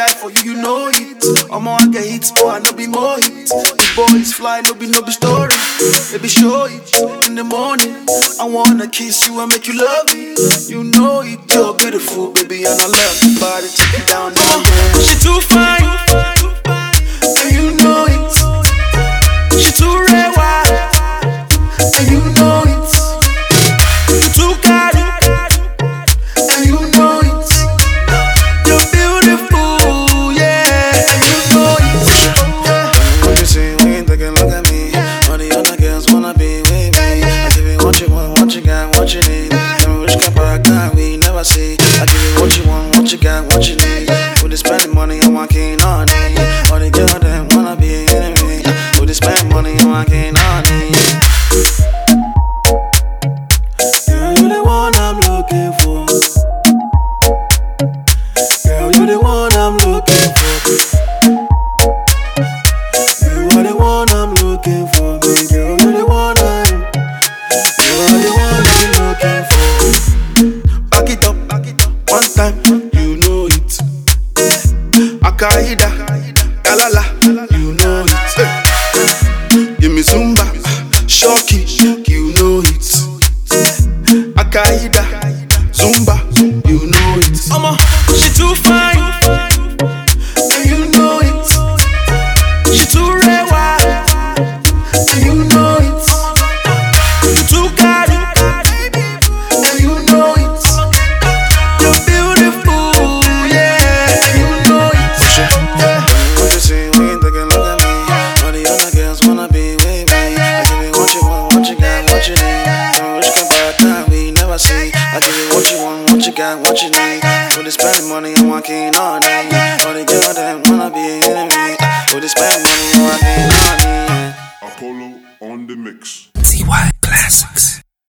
die for you, you know it. I get hits, oh I no be more hits. The boys fly, no be story. Baby show it in the morning. I wanna kiss you and make you love me. You know it, you're beautiful, baby, and I love your body. Take it down, down. She too fine, and you know it. She too rare, and you know it. You too cari, and you know it. You're beautiful, yeah, and you know it. What you see when you take a look at me? All the other girls wanna be with me. I give you what you want, what you got, what you need. Tell me which kind of guy we never see. I give you what you want, what you got, what you need. With the spending money, I'm walking on it. All the girls that wanna be in me. With the spending money, I'm walking on it. Girl, you the one I'm looking for. Girl, you the one I'm looking for. You are the one I'm looking for. Girl, you the one you are the one I'm looking for. Back it up, one time, you know it. Akaida, galala, you know it. Give me Zumba, Shoki, you know it. Akaida, Zumba, you know it. She too fine, and you know it. She too rare, and you know it. You too cari, and you know it. You're beautiful, yeah, and you know it. What you see when you take a look at me? All the other girls wanna be with me. I give you what you want, what you got, what you need. Tell me which kind of guy we never see. I give you what you want, what you got, what you need. With the spending money, I'm walking on it. All the girls that wanna be in me. With the spending money, I'm walking on it. Apollo on the mix. TY Classics.